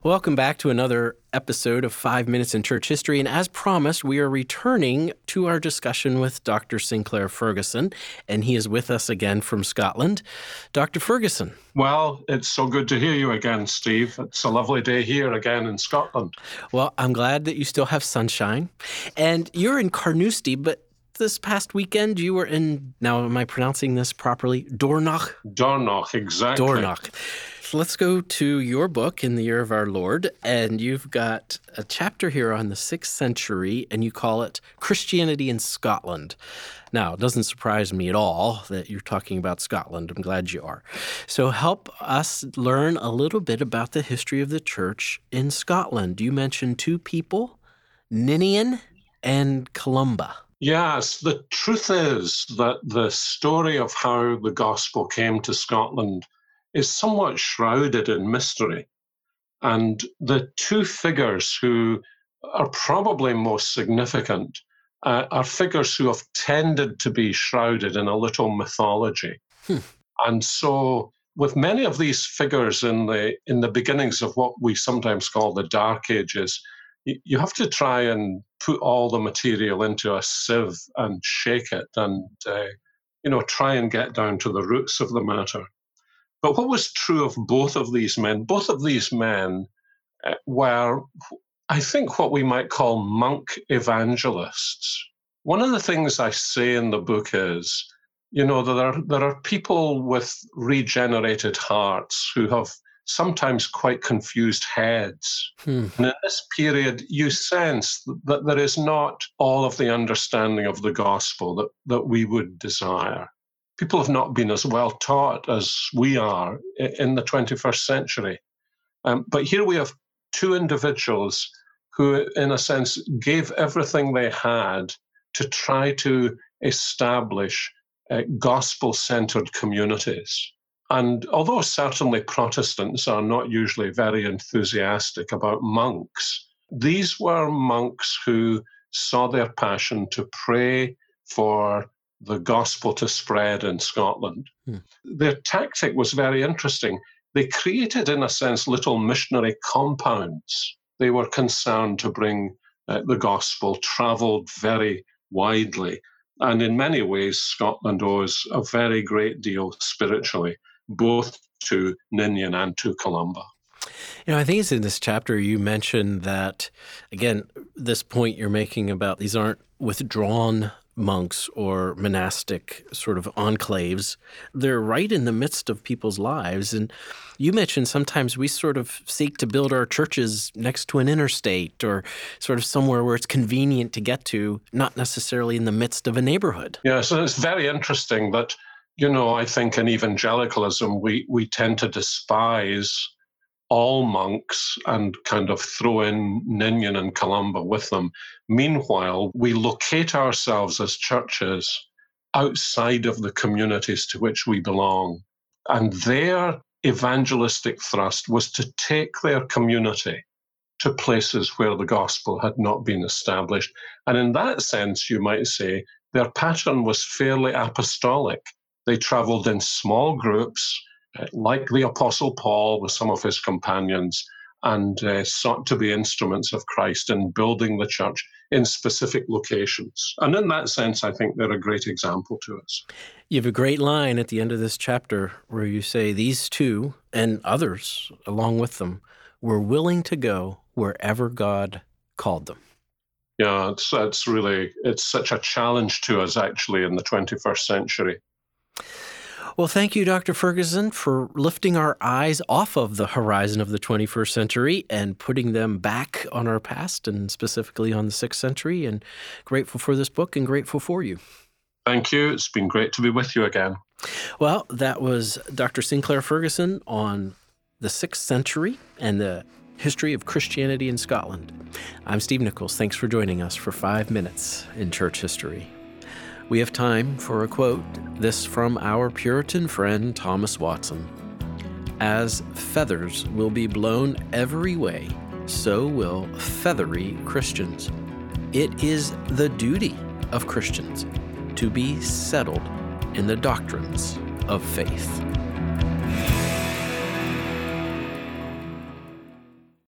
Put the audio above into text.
Welcome back to another episode of 5 Minutes in Church History. And as promised, we are returning to our discussion with Dr. Sinclair Ferguson, and he is with us again from Scotland. Dr. Ferguson. Well, it's so good to hear you again, Steve. It's a lovely day here again in Scotland. Well, I'm glad that you still have sunshine. And you're in Carnoustie, but this past weekend you were in, now am I pronouncing this properly? Dornoch? Dornoch, exactly. Dornoch. So let's go to your book, In the Year of Our Lord, and you've got a chapter here on the 6th century, and you call it Christianity in Scotland. Now, it doesn't surprise me at all that you're talking about Scotland. I'm glad you are. So help us learn a little bit about the history of the church in Scotland. You mentioned two people, Ninian and Columba. Yes, the truth is that the story of how the gospel came to Scotland is somewhat shrouded in mystery. And the two figures who are probably most significant are figures who have tended to be shrouded in a little mythology. And so with many of these figures in the beginnings of what we sometimes call the Dark Ages, you have to try and put all the material into a sieve and shake it and try and get down to the roots of the matter. But what was true of both of these men? Both of these men were, I think, what we might call monk evangelists. One of the things I say in the book is, there are people with regenerated hearts who have sometimes quite confused heads. And in this period, you sense that there is not all of the understanding of the gospel that we would desire. People have not been as well taught as we are in the 21st century. But here we have two individuals who, in a sense, gave everything they had to try to establish gospel-centered communities. And although certainly Protestants are not usually very enthusiastic about monks, these were monks who saw their passion to pray for the gospel to spread in Scotland. Their tactic was very interesting. They created, in a sense, little missionary compounds. They were concerned to bring the gospel, traveled very widely. And in many ways, Scotland owes a very great deal spiritually, both to Ninian and to Columba. I think it's in this chapter you mentioned that, again, this point you're making about these aren't withdrawn monks or monastic sort of enclaves. They're right in the midst of people's lives. And you mentioned sometimes we sort of seek to build our churches next to an interstate or sort of somewhere where it's convenient to get to, not necessarily in the midst of a neighborhood. Yeah, so it's very interesting that, I think in evangelicalism, we tend to despise all monks and kind of throw in Ninian and Columba with them. Meanwhile, we locate ourselves as churches outside of the communities to which we belong. And their evangelistic thrust was to take their community to places where the gospel had not been established. And in that sense, you might say, their pattern was fairly apostolic. They traveled in small groups, like the Apostle Paul with some of his companions, and sought to be instruments of Christ in building the church in specific locations. And in that sense, I think they're a great example to us. You have a great line at the end of this chapter where you say these two, and others along with them, were willing to go wherever God called them. Yeah, it's such a challenge to us, actually, in the 21st century. Well, thank you, Dr. Ferguson, for lifting our eyes off of the horizon of the 21st century and putting them back on our past, and specifically on the 6th century. And grateful for this book and grateful for you. Thank you. It's been great to be with you again. Well, that was Dr. Sinclair Ferguson on the 6th century and the history of Christianity in Scotland. I'm Steve Nichols. Thanks for joining us for 5 Minutes in Church History. We have time for a quote, this from our Puritan friend Thomas Watson. As feathers will be blown every way, so will feathery Christians. It is the duty of Christians to be settled in the doctrines of faith.